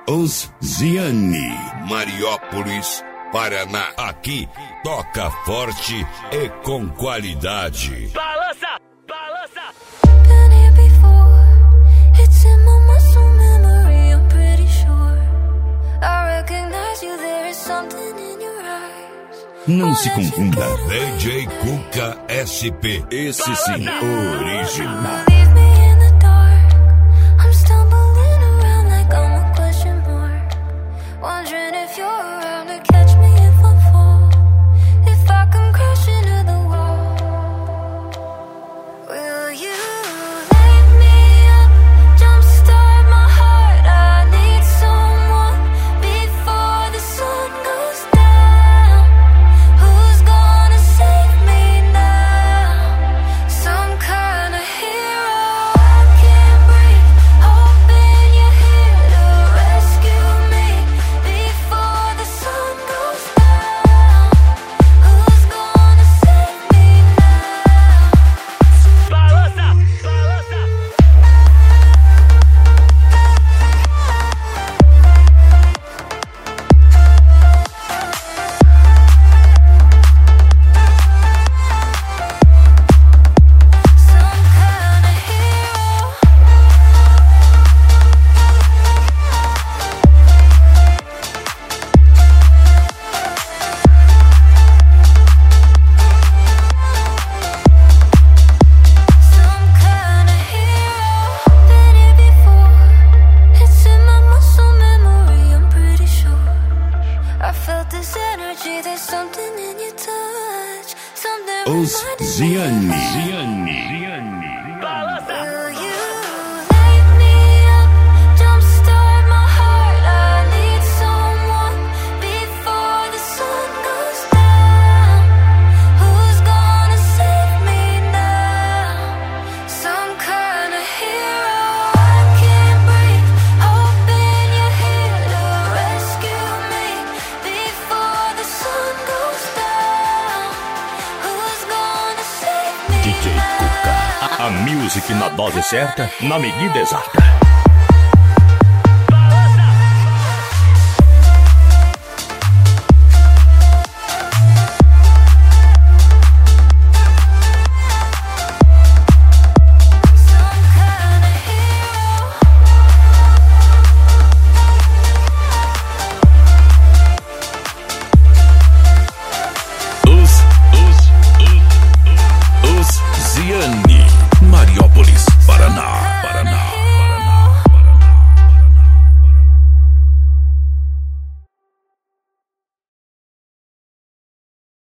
Os Ziani, Mariópolis, Paraná. Aqui toca forte e com qualidade. Balança, balança. Been here before. It's in my muscle memory, I'm pretty sure. I recognize you, there is something in your eyes. Não se confunda. DJ Cuca SP. Esse sim, original. Leave me in the dark. I'm stumbling around like I'm a question mark. Wondering if you're around to catch me if I fall. If I come crashing to the wall. Will you light me up, jumpstart my heart? I need someone before the sun goes down. Who's gonna save me now? Some kind of hero. I can't breathe, hoping you're here to rescue me before the sun goes down. Who's gonna save me now? Balança, balança. Some kind of hero. Some kind of hero. Been here before. It's in my muscle memory, I'm pretty sure. I felt this energy, there's something in your touch. Something Os reminding me of Ziani. Balança. Will you light me up, jumpstart my heart? I need someone before the sun goes down. Who's gonna save me now? Some kind of hero. I can't breathe, hoping you're here to rescue me before the sun goes down. Who's gonna save me DJ now? Cuca. A music na dose certa, na medida exata.